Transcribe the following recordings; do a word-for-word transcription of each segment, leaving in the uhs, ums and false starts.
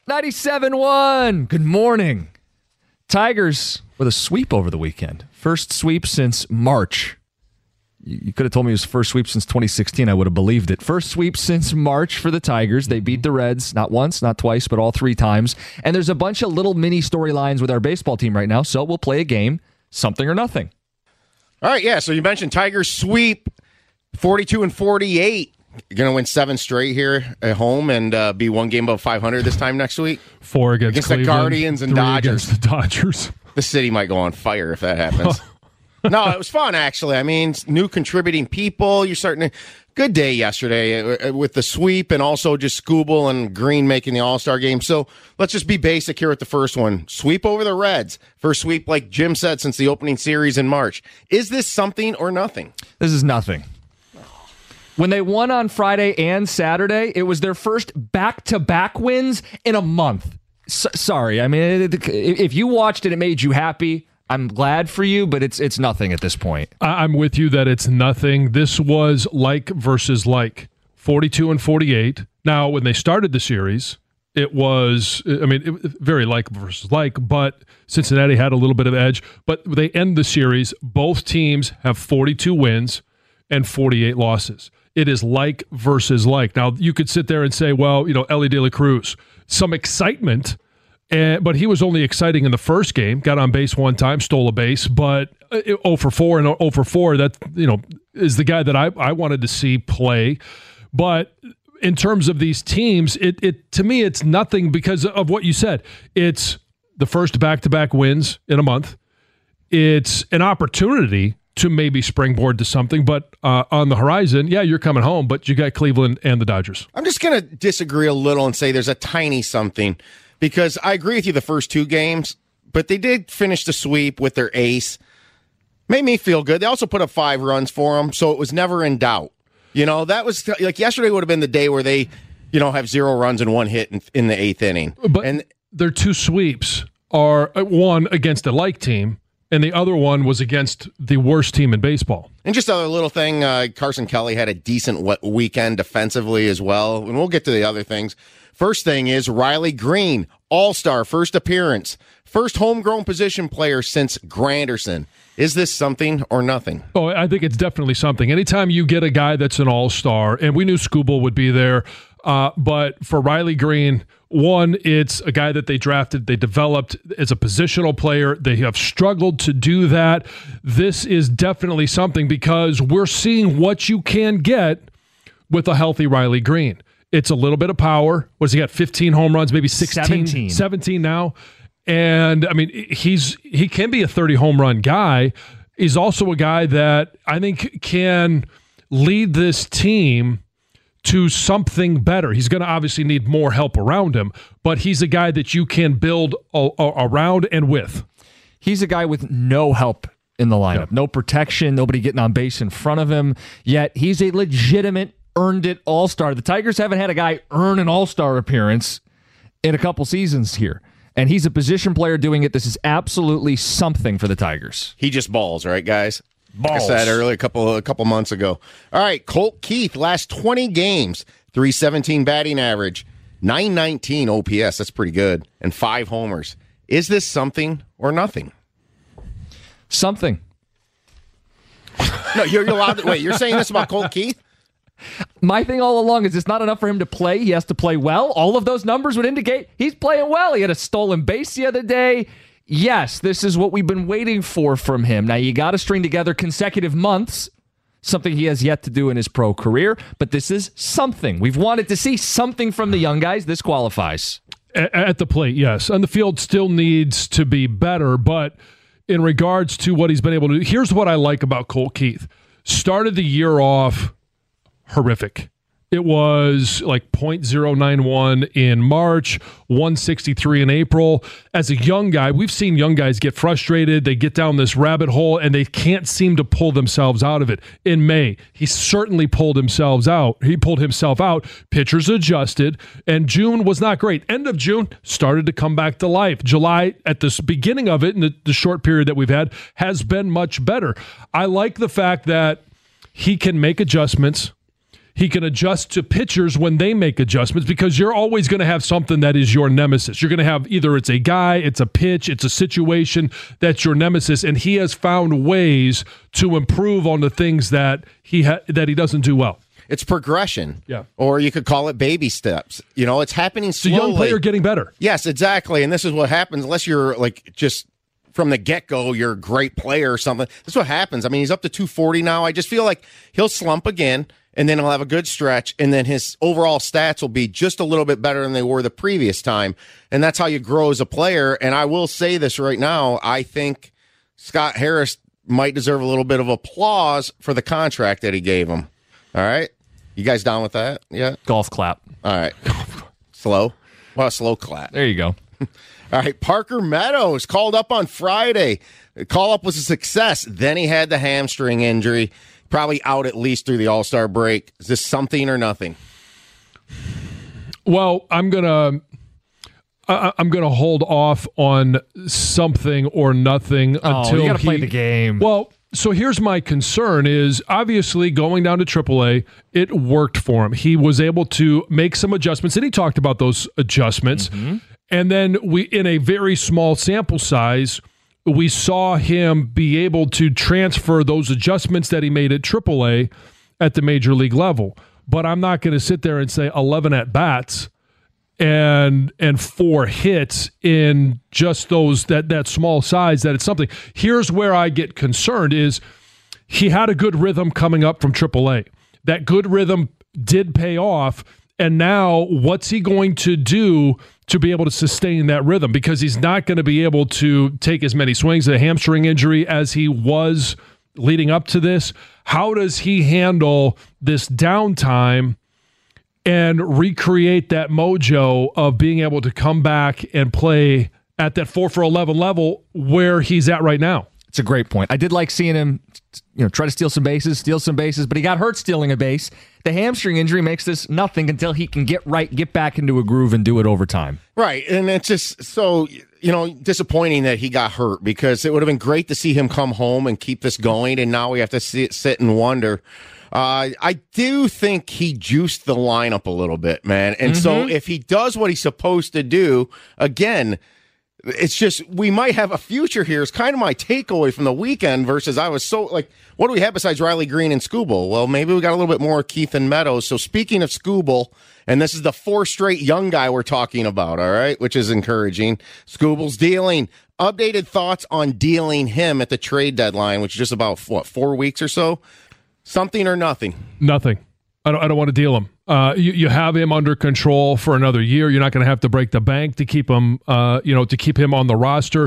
ninety-seven one. Good morning. Tigers with a sweep over the weekend. First sweep since March. You could have told me it was first sweep since twenty sixteen. I would have believed it. First sweep since March for the Tigers. They beat the Reds not once, not twice, but all three times. And there's a bunch of little mini storylines with our baseball team right now, so we'll play a game, something or nothing. All right, yeah, so you mentioned Tigers sweep, forty-two and forty-eight. You're going to win seven straight here at home and uh, be one game above five hundred this time next week? Four against, against Cleveland, the Guardians and three Dodgers. Against the Dodgers. The city might go on fire if that happens. No, it was fun, actually. I mean, new contributing people. You're starting to... Good day yesterday with the sweep and also just Skubal and Green making the All-Star game. So let's just be basic here with the first one. Sweep over the Reds. First sweep, like Jim said, since the opening series in March. Is this something or nothing? This is nothing. When they won on Friday and Saturday, it was their first back-to-back wins in a month. S- sorry. I mean, if you watched it, it made you happy. I'm glad for you, but it's it's nothing at this point. I'm with you that it's nothing. This was like versus like, forty-two and forty-eight. Now, when they started the series, it was, I mean, it, very like versus like, but Cincinnati had a little bit of edge. But they end the series, both teams have forty-two wins and forty-eight losses. It is like versus like. Now, you could sit there and say, well, you know, Elly De La Cruz, some excitement. And, but he was only exciting in the first game. Got on base one time, stole a base, but oh for four and oh for four, that, you know, is the guy that I, I wanted to see play. But in terms of these teams, it it to me it's nothing because of what you said. It's the first back-to-back wins in a month. It's an opportunity to maybe springboard to something, but uh, on the horizon, yeah, you're coming home, but you got Cleveland and the Dodgers. I'm just going to disagree a little and say there's a tiny something. Because I agree with you the first two games, but they did finish the sweep with their ace. Made me feel good. They also put up five runs for them, so it was never in doubt. You know, that was like yesterday would have been the day where they, you know, have zero runs and one hit in, in the eighth inning. But and their two sweeps are one against a like team, and the other one was against the worst team in baseball. And just a little thing, uh, Carson Kelly had a decent weekend defensively as well, and we'll get to the other things. First thing is Riley Green, all-star, first appearance, first homegrown position player since Granderson. Is this something or nothing? Oh, I think it's definitely something. Anytime you get a guy that's an all-star, and we knew Skubal would be there, uh, but for Riley Green, one, it's a guy that they drafted, they developed as a positional player. They have struggled to do that. This is definitely something because we're seeing what you can get with a healthy Riley Green. It's a little bit of power. What does he got? fifteen home runs, maybe sixteen, seventeen. seventeen now. And I mean, he's he can be a thirty home run guy. He's also a guy that I think can lead this team to something better. He's going to obviously need more help around him, but he's a guy that you can build a, a, around and with. He's a guy with no help in the lineup, yeah. No protection, nobody getting on base in front of him, yet he's a legitimate earned it all-star. The Tigers haven't had a guy earn an all-star appearance in a couple seasons here. And he's a position player doing it. This is absolutely something for the Tigers. He just balls, right, guys? Balls. Like I said earlier, a couple, a couple months ago. All right, Colt Keith, last twenty games, three seventeen batting average, nine nineteen O P S. That's pretty good. And five homers. Is this something or nothing? Something. No, you're allowed to, wait, you're saying this about Colt Keith? My thing all along is it's not enough for him to play. He has to play well. All of those numbers would indicate he's playing well. He had a stolen base the other day. Yes, this is what we've been waiting for from him. Now, you got to string together consecutive months, something he has yet to do in his pro career, but this is something. We've wanted to see something from the young guys. This qualifies. At the plate, yes. And the field still needs to be better, but in regards to what he's been able to do, here's what I like about Colt Keith. Started the year off horrific. It was like point oh nine one in March, one sixty-three in April. As a young guy, we've seen young guys get frustrated. They get down this rabbit hole and they can't seem to pull themselves out of it. In May, he certainly pulled himself out. He pulled himself out. Pitchers adjusted, and June was not great. End of June started to come back to life. July, at the beginning of it, in the, the short period that we've had, has been much better. I like the fact that he can make adjustments. He can adjust to pitchers when they make adjustments because you're always going to have something that is your nemesis. You're going to have either it's a guy, it's a pitch, it's a situation that's your nemesis, and he has found ways to improve on the things that he ha- that he doesn't do well. It's progression. Yeah. Or you could call it baby steps. You know, it's happening It's a slowly. young player getting better. Yes, exactly. And this is what happens unless you're like just from the get-go, you're a great player or something. That's what happens. I mean, he's up to two forty now. I just feel like he'll slump again, and then he'll have a good stretch, and then his overall stats will be just a little bit better than they were the previous time. And that's how you grow as a player. And I will say this right now. I think Scott Harris might deserve a little bit of applause for the contract that he gave him. All right? You guys down with that? Yeah? Golf clap. All right. Slow. Well, a slow clap. There you go. All right. Parker Meadows called up on Friday. The call-up was a success. Then he had the hamstring injury. Probably out at least through the All-Star break. Is this something or nothing? Well, I'm gonna I, I'm gonna hold off on something or nothing Oh, until you got to he, play the game. Well, so here's my concern is obviously going down to triple A, it worked for him. He was able to make some adjustments, and he talked about those adjustments. Mm-hmm. And then we, in a very small sample size, we saw him be able to transfer those adjustments that he made at triple A at the major league level. But I'm not going to sit there and say eleven at-bats and and four hits in just those that that small size that it's something. Here's where I get concerned is he had a good rhythm coming up from triple A. That good rhythm did pay off, and now what's he going to do to be able to sustain that rhythm? Because he's not going to be able to take as many swings at a hamstring injury as he was leading up to this. How does he handle this downtime and recreate that mojo of being able to come back and play at that four for eleven level where he's at right now? It's a great point. I did like seeing him, you know, try to steal some bases, steal some bases, but he got hurt stealing a base. The hamstring injury makes this nothing until he can get right, get back into a groove, and do it over time. Right, and it's just so, you know, disappointing that he got hurt because it would have been great to see him come home and keep this going, and now we have to sit, sit and wonder. Uh, I do think he juiced the lineup a little bit, man. And mm-hmm. so if he does what he's supposed to do, again, it's just we might have a future here. It's kind of my takeaway from the weekend versus I was so, like, what do we have besides Riley Green and Skubal? Well, maybe we got a little bit more Keith and Meadows. So speaking of Skubal, and this is the four straight young guy we're talking about, all right, which is encouraging. Skubal's dealing. Updated thoughts on dealing him at the trade deadline, which is just about, what, four weeks or so? Something or nothing? Nothing. I don't, I don't want to deal him. Uh, you, you have him under control for another year. You're not going to have to break the bank to keep him, uh, you know, to keep him on the roster.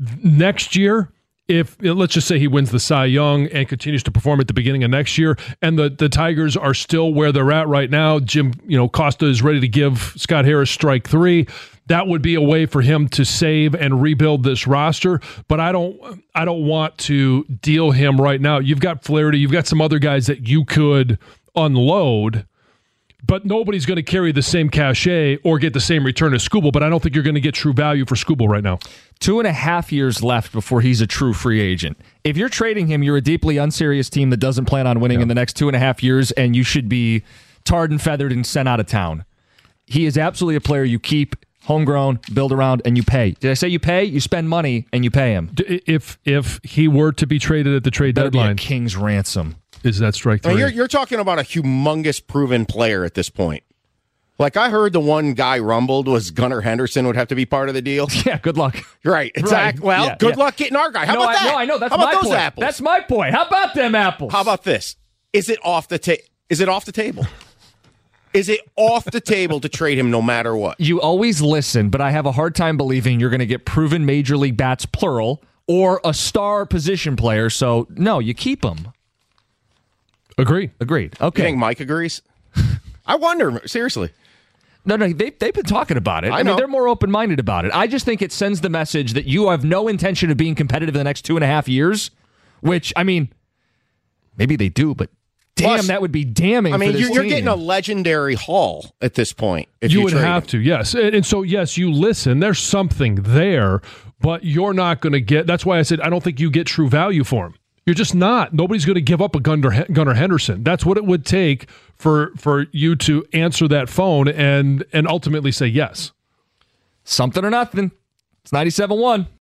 Next year, if let's just say he wins the Cy Young and continues to perform at the beginning of next year, and the, the Tigers are still where they're at right now, Jim, you know, Costa is ready to give Scott Harris strike three. That would be a way for him to save and rebuild this roster. But I don't, I don't want to deal him right now. You've got Flaherty, you've got some other guys that you could unload, but nobody's going to carry the same cachet or get the same return as Skubal. But I don't think you're going to get true value for Skubal right now. Two and a half years left before he's a true free agent. If you're trading him, you're a deeply unserious team that doesn't plan on winning yeah. in the next two and a half years, and you should be tarred and feathered and sent out of town. He is absolutely a player you keep, homegrown, build around, and you pay. Did I say you pay? You spend money and you pay him. If if he were to be traded at the trade That'd deadline, be a king's ransom. Is that strike three? I mean, you're, you're talking about a humongous proven player at this point. Like, I heard the one guy rumbled was Gunnar Henderson would have to be part of the deal. Yeah, good luck. Right, exactly. Right. Well, yeah, good yeah. luck getting our guy. How no, about I, that? No, I know. That's How about my those point. apples? That's my point. How about them apples? How about this? Is it off the ta- Is it off the table? Is it off the table to trade him no matter what? You always listen, but I have a hard time believing you're going to get proven major league bats, plural, or a star position player. So, no, you keep him. Agreed. Agreed. Okay. You think Mike agrees? I wonder, seriously. No, no, they, they've been talking about it. I, I know. mean, they're more open-minded about it. I just think it sends the message that you have no intention of being competitive in the next two and a half years, which, I mean, maybe they do, but damn, Plus, that would be damning I mean, for this you're, you're team. getting a legendary haul at this point. If you, you would trade have him. to, yes. And, and so, yes, you listen. There's something there, but you're not going to get – that's why I said I don't think you get true value for him. You're just not. Nobody's going to give up a Gunnar, Gunnar Henderson. That's what it would take for for you to answer that phone and and ultimately say yes. Something or nothing. It's ninety-seven point one.